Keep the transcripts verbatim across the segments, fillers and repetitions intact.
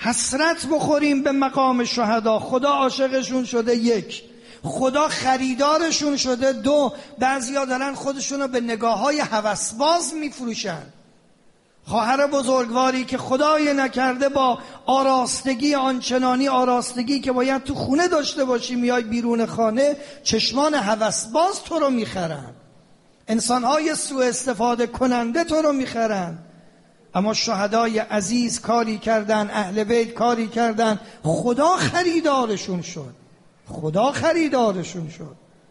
حسرت بخوریم به مقام شهدا. خدا عاشقشون شده، یک. خدا خریدارشون شده، دو. بعضیا دارن خودشونو به نگاه‌های هوسباز میفروشن. خواهر بزرگواری که خدای نکرده با آراستگی آنچنانی آراستگی که باید تو خونه داشته باشی میای بیرون خانه، چشمان هوسباز تو رو میخرن، انسانهای سوء استفاده کننده تو رو میخرن. اما شهدای عزیز کاری کردن، اهل بیت کاری کردن، خدا خریدارشون شد. خدا خریدارشون شد.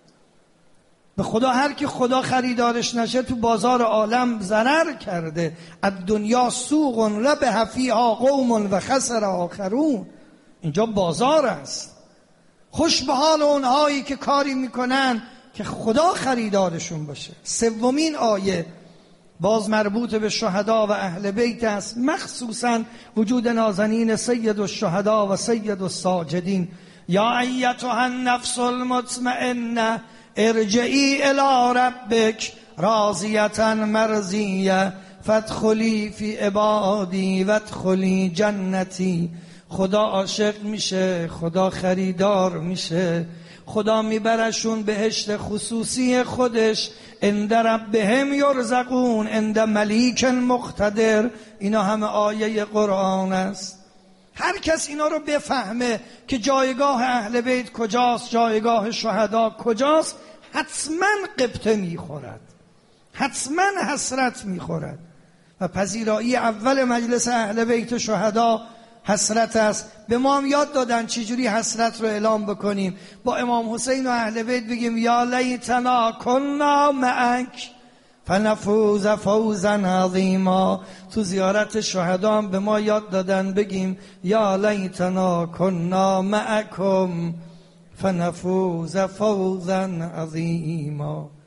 به خدا هر کی خدا خریدارش نشه تو بازار عالم ضرر کرده. الدنیا سوق ربح فیها قوم و خسر آخرون. اینجا بازار است. خوش به حال اونهایی که کاری میکنن که خدا خریدارشون باشه. سومین آیه باز مربوط به شهدا و اهل بیت است، مخصوصا وجود نازنین سید الشهدا و سید الساجدین. یا ایتها النفس المطمئنه ارجعی الی ربک راضیة مرضیه فادخلی فی عبادی وادخلی جنتی. خدا عاشق میشه، خدا خریدار میشه، خدا میبرشون بهشت خصوصی خودش. عند ربهم یرزقون عند ملیک مقتدر. اینا همه آیه قرآن است. هر کس اینا رو بفهمه که جایگاه اهل بیت کجاست، جایگاه شهدا کجاست، حتما قبطه میخورد، حتما حسرت میخورد. و پذیرایی اول مجلس اهل بیت شهدا حسرت است. به ما هم یاد دادن چجوری حسرت رو اعلام بکنیم. با امام حسین و اهل بیت بگیم یا لیتنا کنا معک فنفوز فوزا عظیما. تو زیارت شهدا هم به ما یاد دادن بگیم یا لیتنا کنا معکم فنفوز فوزا عظیما.